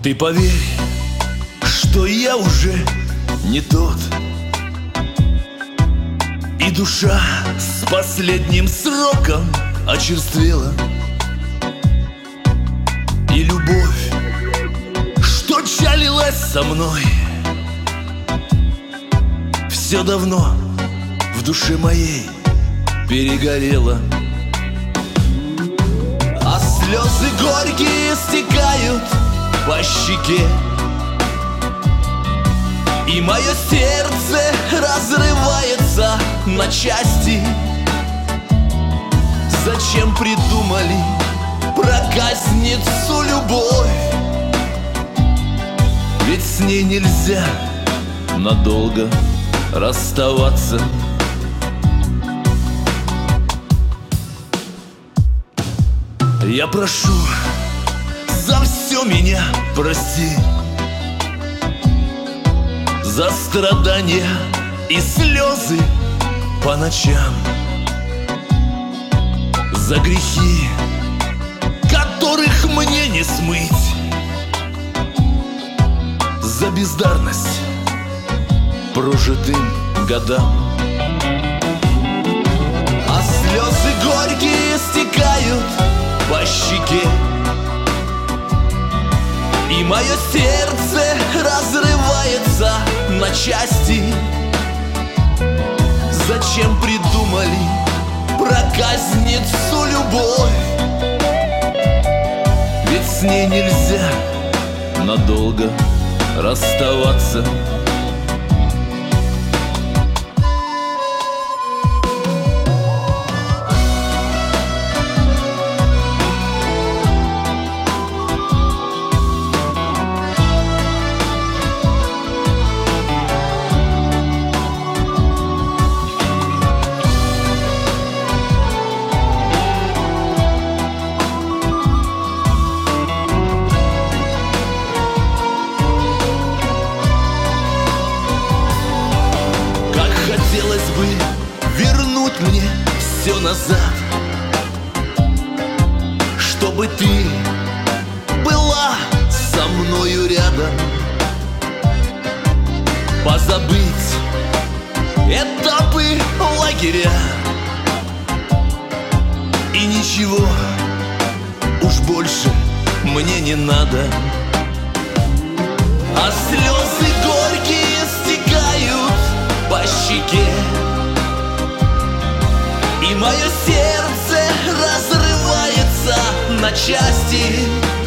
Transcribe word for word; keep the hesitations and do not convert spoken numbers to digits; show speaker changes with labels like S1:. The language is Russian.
S1: Ты поверь, что я уже не тот, и душа с последним сроком очерствела, и любовь, что чалилась со мной, все давно в душе моей перегорела. А слезы горькие стекают по щеке, и мое сердце разрывается на части. Зачем придумали проказницу любовь? Ведь с ней нельзя надолго расставаться. Я прошу, за все меня прости, за страдания и слезы по ночам, за грехи, которых мне не смыть, за бездарность прожитым годам. А слезы горькие стекают по щеке, и мое сердце разрывается на части. Зачем придумали проказницу любовь? Ведь с ней нельзя надолго расставаться. Хотелось бы вернуть мне все назад, чтобы ты была со мною рядом, позабыть этапы лагеря, и ничего уж больше мне не надо. А слезы горькие стекают по щеке, и мое сердце разрывается на части.